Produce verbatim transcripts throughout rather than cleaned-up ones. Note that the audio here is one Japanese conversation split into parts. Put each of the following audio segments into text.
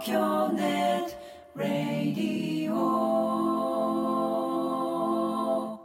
京ネットラディオ。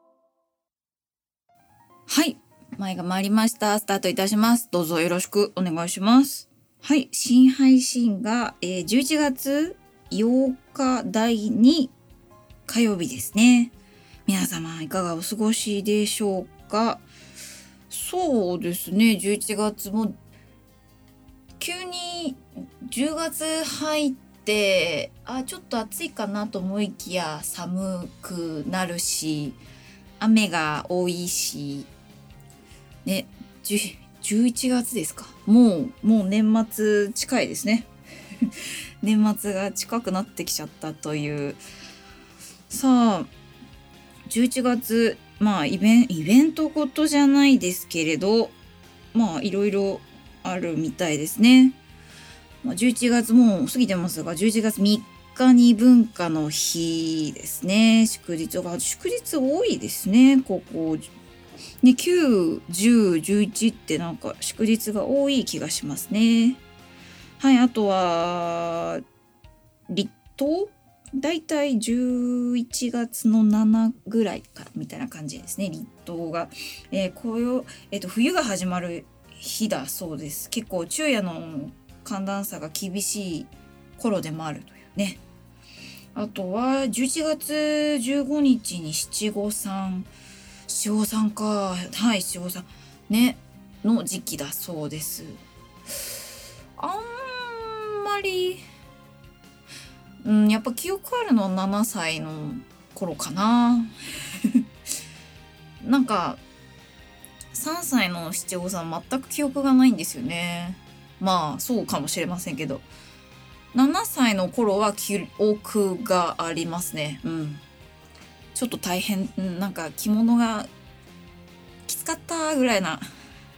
はい、前が回りました。スタートいたします。どうぞよろしくお願いします。はい、新配信が、えー、じゅういちがつようかだいに火曜日ですね。皆様いかがお過ごしでしょうか。そうですね、じゅういちがつも急にじゅうがつ入ってあちょっと暑いかなと思いきや寒くなるし雨が多いしね、じゅういちがつですか。もうもう年末近いですね年末が近くなってきちゃったという。さあじゅういちがつまあイベンイベントごとじゃないですけれどまあいろいろあるみたいですね。じゅういちがつもう過ぎてますがじゅういちがつみっかに文化の日ですね。祝日が祝日多いですね。ここね、きゅう、じゅう、じゅういちってなんか祝日が多い気がしますね。はい、あとは立冬だいたいじゅういちがつのななぐらいかみたいな感じですね。立冬が、えー、紅葉、えーと、冬が始まる日だそうです。結構昼夜の寒暖差が厳しい頃でもあるというね。あとはじゅういちがつじゅうごにちに七五三七五三かはい七五三ねの時期だそうです。あんまりうん、やっぱ記憶あるのはななさいの頃かななんかさんさいの七五三全く記憶がないんですよね。まあそうかもしれませんけどななさいの頃は記憶がありますね。うん、ちょっと大変、うん、なんか着物がきつかったぐらいな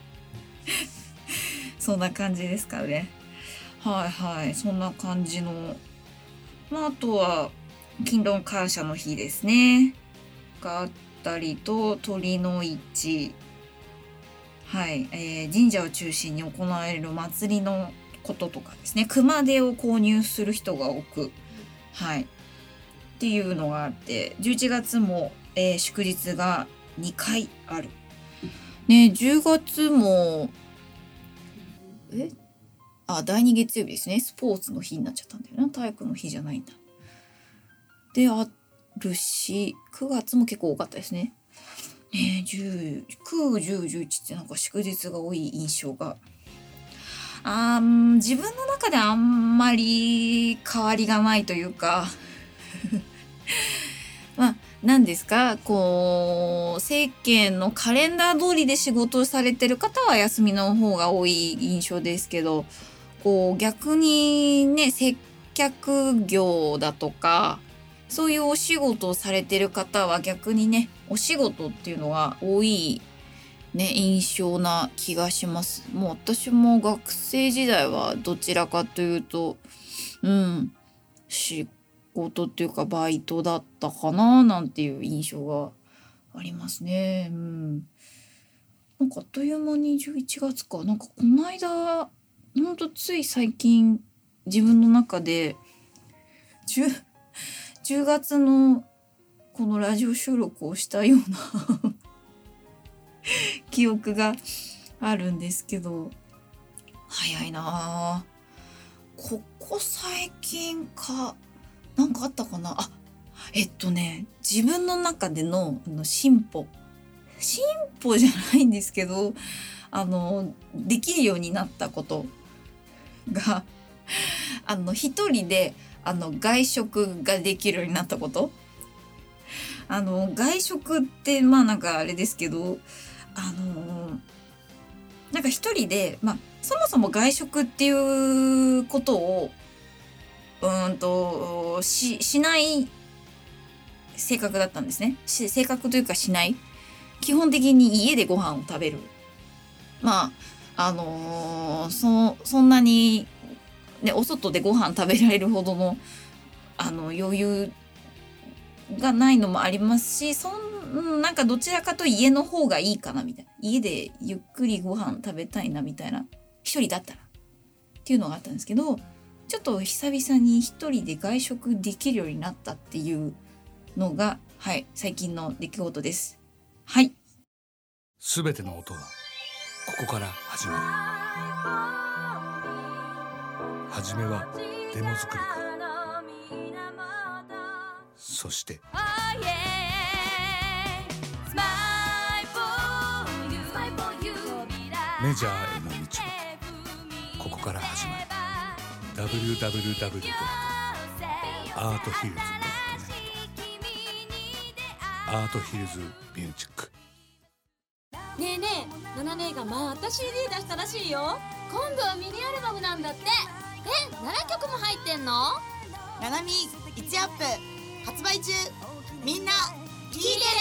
そんな感じですかね。はいはい、そんな感じの。まあ、あとは勤労感謝の日ですねがあったりと鳥の市、はい、えー、神社を中心に行われる祭りのこととかですね。熊手を購入する人が多く、はいっていうのがあってじゅういちがつも、えー、祝日がにかいあるね。じゅうがつもえあだいに月曜日ですね。スポーツの日になっちゃったんだよな。体育の日じゃないんだであるしくがつも結構多かったですね。ねじゅう、く、じゅう、じゅういちってなんか祝日が多い印象があー自分の中であんまり変わりがないというかまあ何ですかこう世間のカレンダー通りで仕事をされてる方は休みの方が多い印象ですけどこう逆にね接客業だとかそういうお仕事をされてる方は逆にねお仕事っていうのが多いね印象な気がします。もう私も学生時代はどちらかというとうん仕事っていうかバイトだったかななんていう印象がありますね。うんなんかあっという間にじゅういちがつか。なんかこの間ほんとつい最近自分の中で 10, じゅうがつのこのラジオ収録をしたような記憶があるんですけど早いな。ここ最近かなんかあったかなあえっとね自分の中でのあの進歩進歩じゃないんですけどあのできるようになったことがあの一人であの外食ができるようになったこと。あの外食ってまあなんかあれですけどあのなんか一人でまあそもそも外食っていうことをうーんとししない性格だったんですね。し性格というかしない基本的に家でご飯を食べる。まああのー、そそんなに、ね、お外でご飯食べられるほどのあの余裕がないのもありますしそんなんかどちらかと家の方がいいかなみたいな家でゆっくりご飯食べたいなみたいな一人だったらっていうのがあったんですけどちょっと久々に一人で外食できるようになったっていうのが、はい、最近の出来事です。はい。 すべての音はここから始まる。はじめはデモ作りから、そしてメジャーへの道もここから始まる。 ダブリューダブリューダブリュードットアートヒルズドットネット アートヒルズミュージック。 ねえねえ、ナナ姉がまた シーディー 出したらしいよ。今度はミニアルバムなんだって。え、ななきょくも入ってんの？ ナナミいちアップ発売中。みんな聞いてね。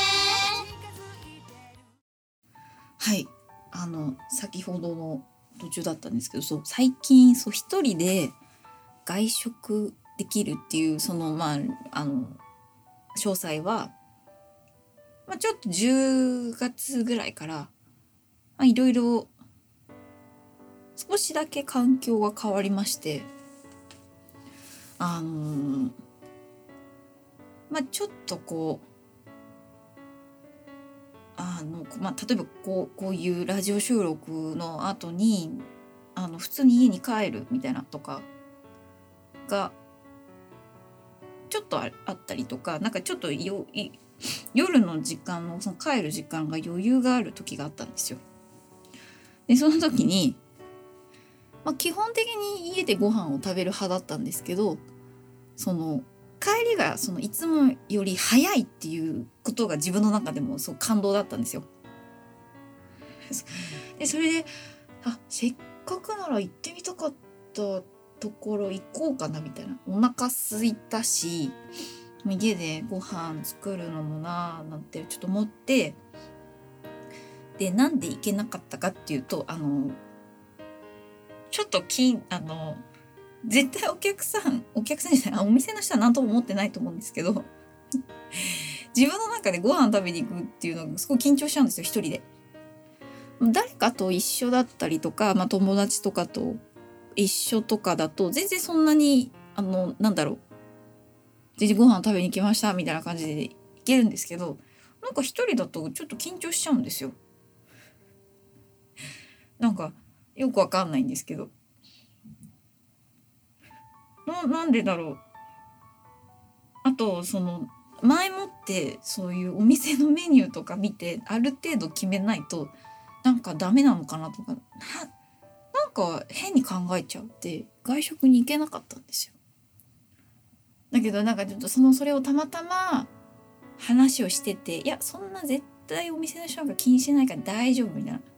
はい、あの先ほどの途中だったんですけど、そう最近そう一人で外食できるっていうそのまああの詳細は、まあ、ちょっとじゅうがつぐらいからいろいろ少しだけ環境が変わりまして、あのー、まあちょっとこうあの、まあ、例えばこう、こういうラジオ収録の後にあの普通に家に帰るみたいなとかがちょっとあったりとか、なんかちょっとよい夜の時間のその帰る時間が余裕がある時があったんですよ。でその時に、まあ、基本的に家でご飯を食べる派だったんですけど、その帰りがそのいつもより早いっていうことが自分の中でもそう感動だったんですよ。でそれであせっかくなら行ってみたかったところ行こうかなみたいな、お腹空いたし家でご飯作るのもなーなんてちょっと思って、でなんで行けなかったかっていうと、あのちょっときあの絶対お客さんお客さんじゃないお店の人は何とも思ってないと思うんですけど自分の中でご飯食べに行くっていうのがすごい緊張しちゃうんですよ、一人で。誰かと一緒だったりとか、まあ、友達とかと一緒とかだと全然そんなにあのなんだろう全然ご飯食べに行きましたみたいな感じで行けるんですけど、なんか一人だとちょっと緊張しちゃうんですよ。なんかよくわかんないんですけど、な, なんでだろう。あとその前もってそういうお店のメニューとか見てある程度決めないとなんかダメなのかなとか な, なんか変に考えちゃうって外食に行けなかったんですよ。だけどなんかちょっとそのそれをたまたま話をしてて、いやそんな絶対お店の人が気にしてないから大丈夫みたいな、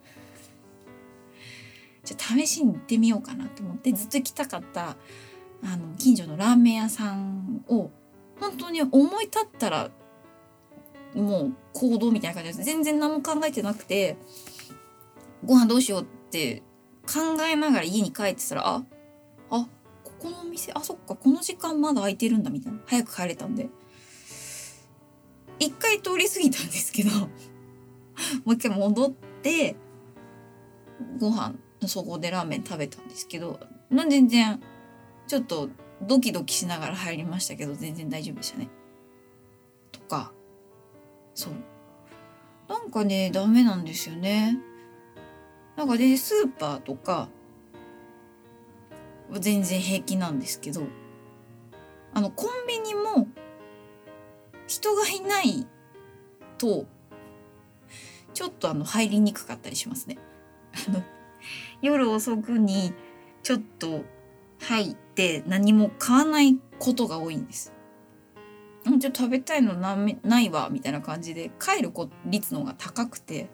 じゃあ試しに行ってみようかなと思ってずっと行きたかったあの近所のラーメン屋さんを本当に思い立ったらもう行動みたいな感じです。全然何も考えてなくてご飯どうしようって考えながら家に帰ってたら、ああここのお店あそっかこの時間まだ空いてるんだみたいな、早く帰れたんで一回通り過ぎたんですけどもう一回戻ってご飯そこでラーメン食べたんですけど、全然ちょっとドキドキしながら入りましたけど全然大丈夫でしたね。とかそうなんかねダメなんですよね。なんかでスーパーとか全然平気なんですけど、あのコンビニも人がいないとちょっとあの入りにくかったりしますね。あの夜遅くにちょっと入って何も買わないことが多いんです。ちょっと食べたいの な, ないわみたいな感じで帰る率の方が高くて、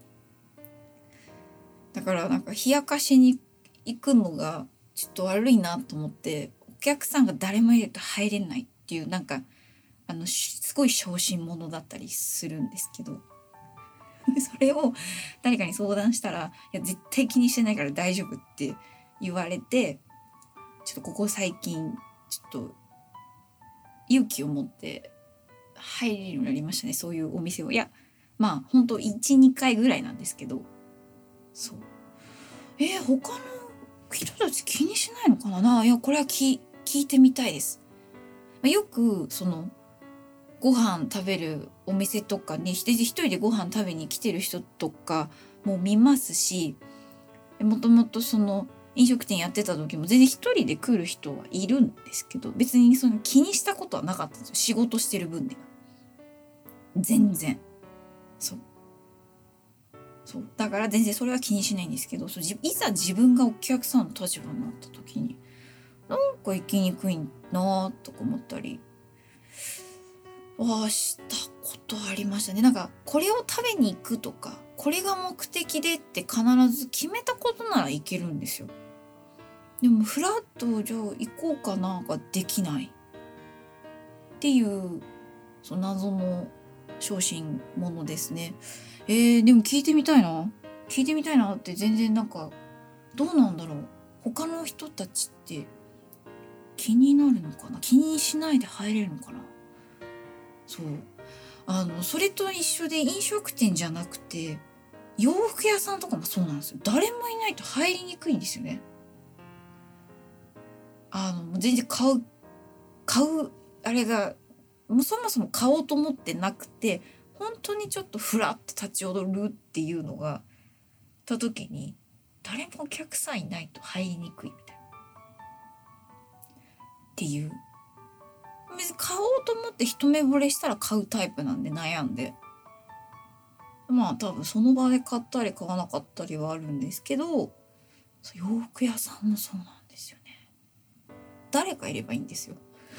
だからなんか冷やかしに行くのがちょっと悪いなと思って、お客さんが誰もいると入れないっていうなんかあのすごい小心者だったりするんですけどそれを誰かに相談したらいや絶対気にしてないから大丈夫って言われて、ちょっとここ最近ちょっと勇気を持って入れるようになりましたね、そういうお店を。いやまあ本当 いち,に 回ぐらいなんですけど、そうえー、他の人たち気にしないのかかな。いやこれは聞聞いてみたいです。よくそのご飯食べるお店とかに一人でご飯食べに来てる人とかも見ますし、もともとその飲食店やってた時も全然一人で来る人はいるんですけど、別にその気にしたことはなかったんですよ。仕事してる分では全然そうそうだから全然それは気にしないんですけど、そういざ自分がお客さんの立場になった時になんか行きにくいなとか思ったりはしたことありましたね。なんかこれを食べに行くとかこれが目的でって必ず決めたことならいけるんですよ。でもフラッとじゃあ行こうかなができないっていうその謎の小心者ですね。えー、でも聞いてみたいな聞いてみたいなって全然なんかどうなんだろう。他の人たちって気になるのかな、気にしないで入れるのかな。そうあのそれと一緒で飲食店じゃなくて洋服屋さんとかもそうなんですよ。誰もいないと入りにくいんですよね。あの全然買う買うあれがもうそもそも買おうと思ってなくて、本当にちょっとフラッと立ち踊るっていうのがた時に誰もお客さんいないと入りにくいみたいなっていう、別に買おうと思って一目惚れしたら買うタイプなんで悩んで、まあ多分その場で買ったり買わなかったりはあるんですけど、洋服屋さんもそうなんですよね。誰かいればいいんですよ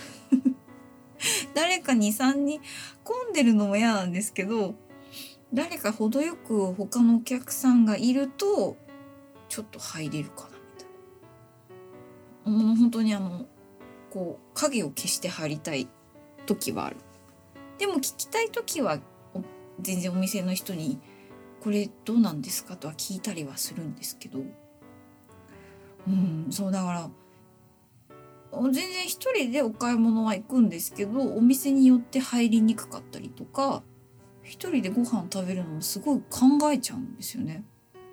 誰か にさんにん混んでるのも嫌なんですけど、誰か程よく他のお客さんがいるとちょっと入れるかなみたいな。もう本当にあのこう影を消して入りたい時はある。でも聞きたい時は全然お店の人にこれどうなんですかとは聞いたりはするんですけど、うんそうだから全然一人でお買い物は行くんですけど、お店によって入りにくかったりとか、一人でご飯食べるのもすごい考えちゃうんですよね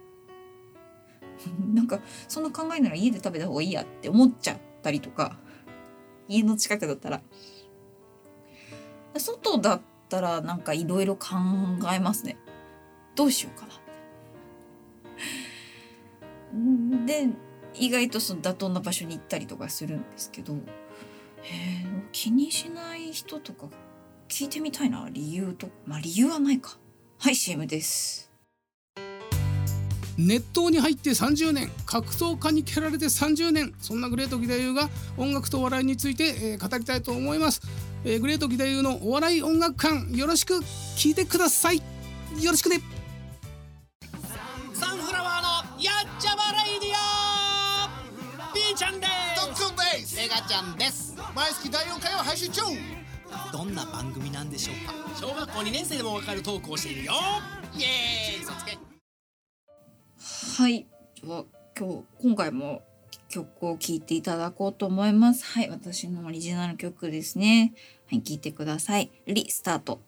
なんかその考えなら家で食べた方がいいやって思っちゃったりとか、家の近くだったら。外だったらなんかいろいろ考えますね。どうしようかなで意外とその妥当な場所に行ったりとかするんですけど、へー気にしない人とか聞いてみたいな、理由とか。まあ理由はないか。はい シーエム です。 熱湯に入ってさんじゅうねん、格闘家に蹴られてさんじゅうねん、そんなグレート義太夫が音楽とお笑いについて、えー、語りたいと思います、えー、グレート義太夫のお笑い音楽館、よろしく聞いてください。よろしくね。 サンフラワーのやっちゃまレイディオ、 B ちゃんです。 ドックンです。 メガちゃんです。 毎月だいよんかいを配信中。 どんな番組なんでしょうか。小学校にねん生でもわかるトークをしているよ。イエーイ、嘘つけ。 はい、では今日今回も曲を聴いていただこうと思います。はい、私のオリジナル曲ですね。はい、聴いてください。リスタート。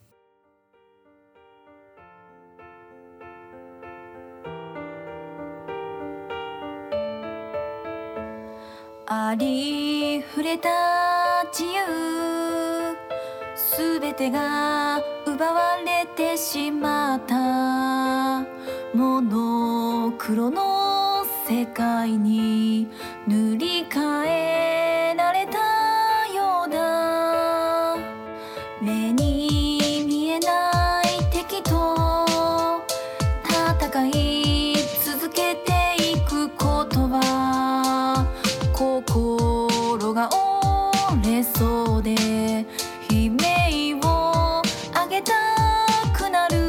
ありふれた自由すべてが奪われてしまったモノクロの世界に塗り替えられたようだ。目に見えない敵と戦い続けていくことは心が折れそうで悲鳴を上げたくなる。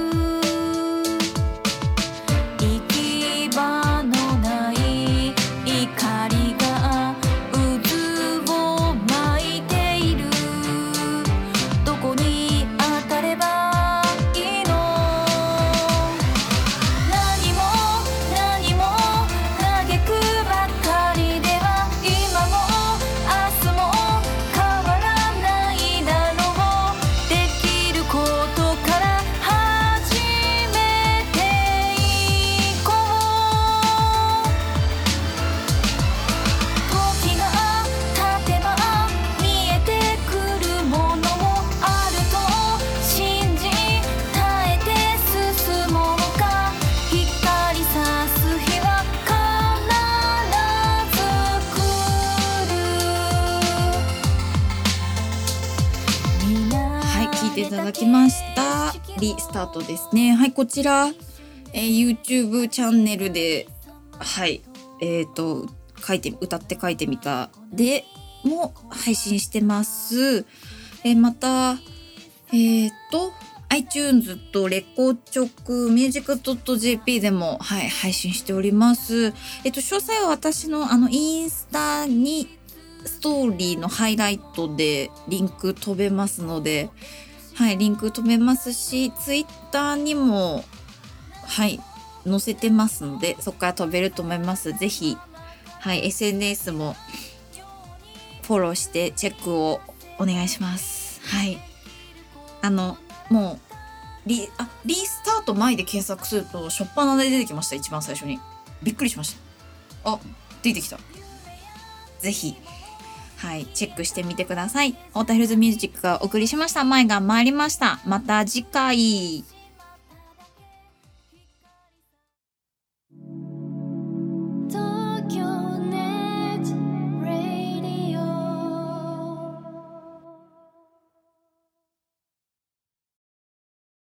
行き場のない怒りが渦を巻いている。どこに当たればいいの。何も何も嘆くばかりでは今も明日も変わらなきました。リスタートですね。はい、こちら、えー、YouTube チャンネルで、はい、えっと、書いて、歌って書いてみたでも配信してます。えー、また、えっと、iTunes とレコチョクミュージック .jp でも、はい、配信しております。えっと、詳細は私のあのインスタにストーリーのハイライトでリンク飛べますので、はい、リンク飛べますし、Twitter にも、はい、載せてますので、そこから飛べると思います。ぜひ、はい、エスエヌエス もフォローしてチェックをお願いします。はい。あの、もう、リ、あ、リスタート前で検索すると、初っ端で出てきました、一番最初に。びっくりしました。あ、出てきた。ぜひ、はい、チェックしてみてください。太田ヒルズミュージックがお送りしました。前が参りました。また次回。